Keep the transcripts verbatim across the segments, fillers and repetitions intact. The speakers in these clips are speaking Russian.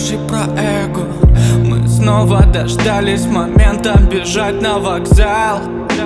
скажи про эго. Мы снова дождались момента бежать на вокзал.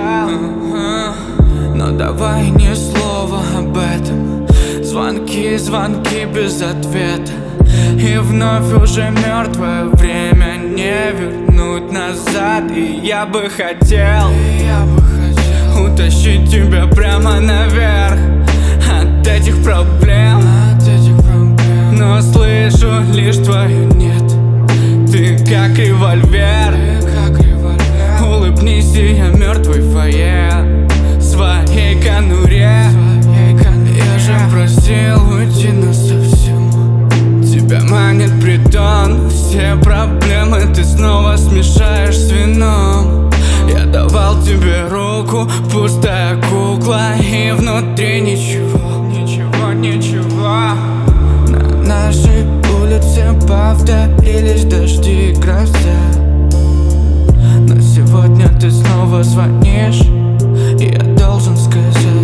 Но давай ни слова об этом. Звонки, звонки без ответа. И вновь уже мертвое время не вернуть назад. И я бы хотел, я бы хотел утащить тебя прямо наверх от этих проблем, от этих проблем. Но слышу лишь твою нет. Ты как револьвер, ты как револьвер. Улыбнись, и я мертвый в фойе своей конуре. Я же просил уйти насовсем. Тебя манит притон. Все проблемы ты снова смешаешь с вином. Я давал тебе руку, пустая кукла, и внутри ничего, ничего, ничего. На нашей улице повторились дожди и гроза. Но сегодня ты снова звонишь, и я должен сказать: